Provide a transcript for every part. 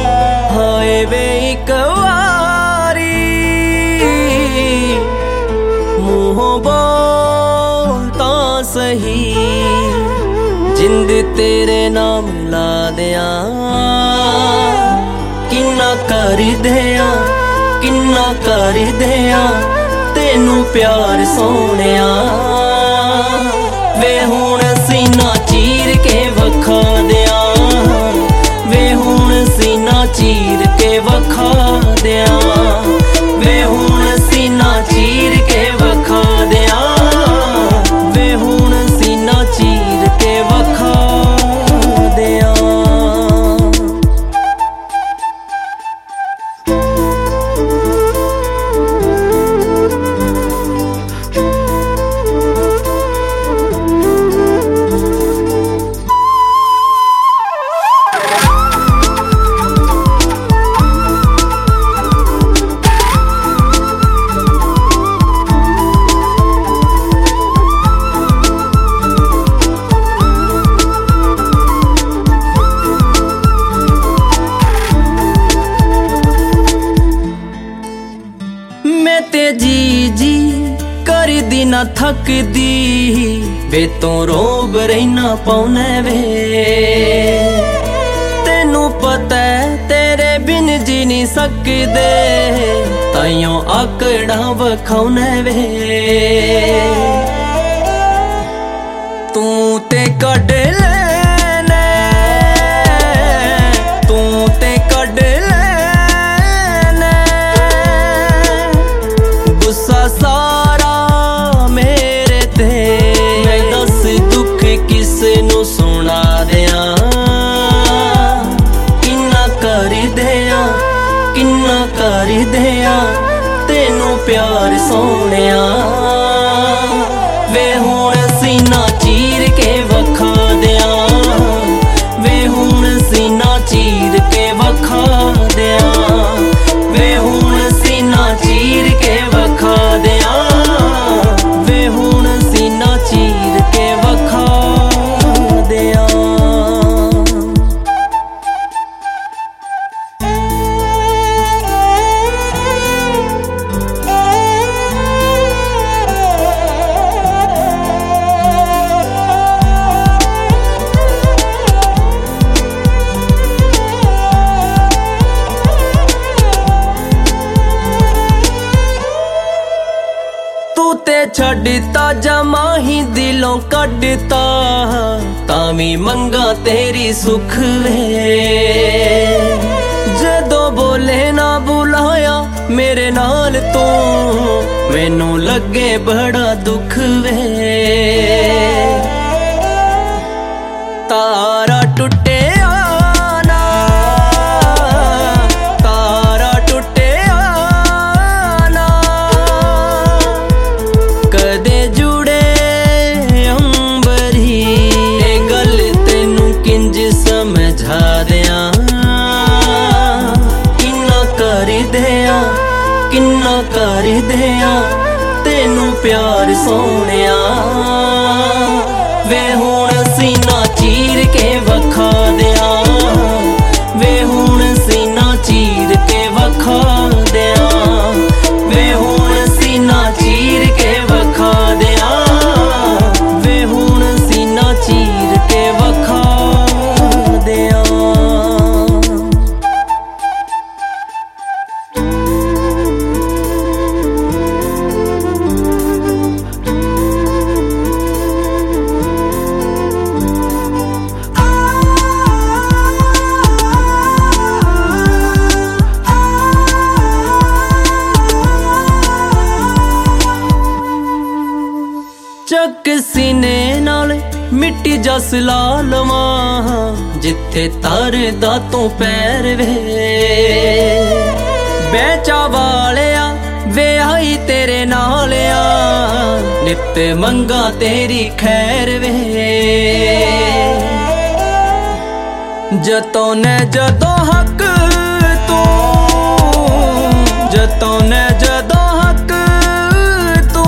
हाय वे एक वारी मुँहों बोलता सही जिंद तेरे नाम ला दिया किन्ना कर दिया किन्ना कर दिया तेनू प्यार सोनिया वे हुण सीना चीर के वखा दिया वे हुण सीना चीर के वखा दिया वे हुण सीना चीर के वखा दिया वे हुण सीना चीर के वखा दिया। जी कर दी ना थक दी वे तो रोब रहना पौने वे तेनू पता है तेरे बिन जी नहीं सकदे ताइयों आकड़ा वखौने वे तू ते कड लेने तू ते कड सारा मेरे ते मैं दस दुख किस नू सुना दिया किन्ना कर दिया तेनू प्यार सोनिया वे हुण सीना चीर के वखा दिया वे हुण सीना चीर के वखा दिया वे हुण सीना चीर के वखा दिया वे हुण सीना चीर के वखा दिया। छड़ता जमा ही दिलों कटता तावी मंगा तेरी सुख वे जदों बोले ना बुलाया मेरे नाल तू मैनू लगे बड़ा दुख वे तारा टुटे समझा दिया किन्ना कर दिया तेनू प्यार सोनिया वे हुण सीना चीर के वखा दिया वे हुण सीना चीर के वखा दिया वे हुण सीना चीर के वखा दिया वे हुण सीना चीर के वखा दिया। चक सीने नाल मिट्टी जस ला लवां जिथे तारे दा तू पैर वे बेचा वालिया वे आई तेरे नाल आ नित मंगा तेरी खैर वे जतों ने जदों हक तू जतों ने जदों हक तू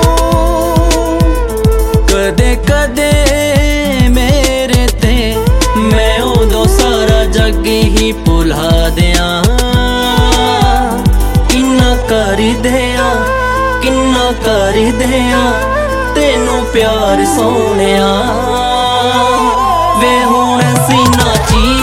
कदे कदे मेरे ते मैं उदों सारा जग ही भुला ਭੁਲਾ ਦਿਆਂ। ਕਿੰਨਾ ਕਰ ਦਿਆਂ ਤੈਨੂੰ ਪਿਆਰ ਸੋਹਣਿਆ। ਵੇ ਹੁਣ ਸੀਨਾ ਚੀਰ